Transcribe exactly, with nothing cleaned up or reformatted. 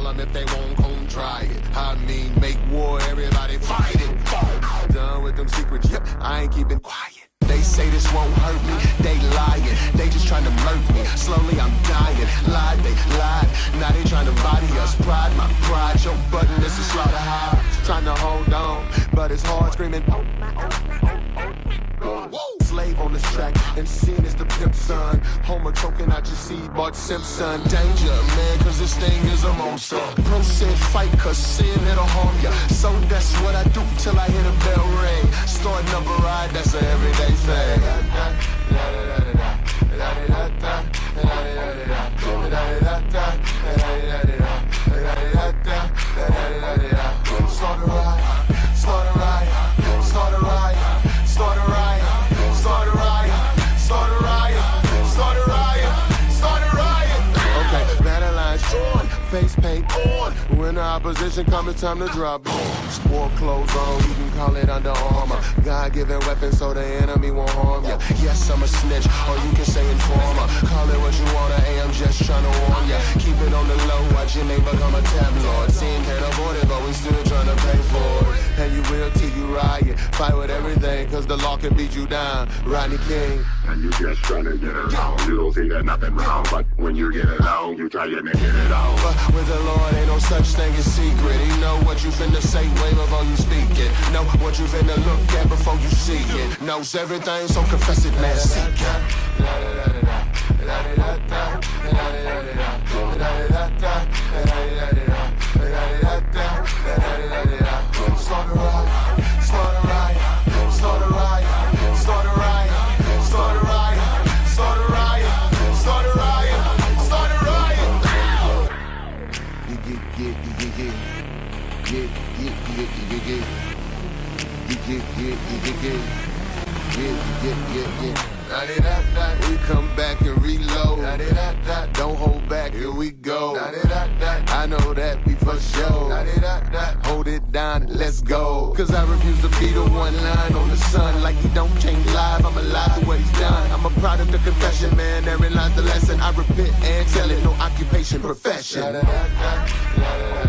them if they won't come try it. I mean, make war, everybody fight it. Done with them secrets, yep, I ain't keeping quiet. They say this won't hurt me, they lying. They just trying to murk me, slowly I'm dying. Lied, they lied, now they trying to body us. Pride, my pride, your button, this is slaughterhouse. Trying to hold on, but it's hard screaming. Whoa. Slave on this track, and seen as the pimp son. Homer choking out your seed, Bart Simpson. Danger, man, cause this thing is a monster. Pro said fight, cause sin it'll harm ya. So that's what I do till I hear the bell ring. Starting up a ride, that's an everyday thing. Start a ride, start a ride, start a ride, start a ride, start a riot, start a riot, start a riot, start a riot. Okay, battle lines drawn, face paint on. When the opposition comes, it's time to drop bombs. War clothes on, you can call it Under Armour. God-given weapons so the enemy won't harm ya. Yes, I'm a snitch, or you can say informer. Call it what you wanna, hey, I'm just trying to warn ya. Keep it on the low, watch your name become a tabloid. Team can't afford it, but we still trying to pay for it. And you will till you riot. Fight with everything, cause the law can beat you down. Rodney King. And you just trying to get around. You don't see that nothing wrong, but when you get along, you try to get it on. But with the Lord, ain't no such thing as secret. He know what you finna say way before you speak it. Know what you finna look at before you see it. Knows everything, so confess it, man, seek it. Start a riot, start a riot, start a riot, start a riot, start a riot, start a riot, start a riot, start a riot. Yeah, yeah, yeah, yeah, yeah, yeah, yeah, yeah, yeah, yeah, yeah, yeah, yeah, yeah, yeah, yeah. We come back and reload. Don't hold back, here we go. I know that we for sure. Hold it down and let's go. Cause I refuse to be the one line on the sun. Like he don't change live, I'm alive to what he's done. I'm a product of confession, man, therein lies the lesson. I repent and tell it, no occupation, profession.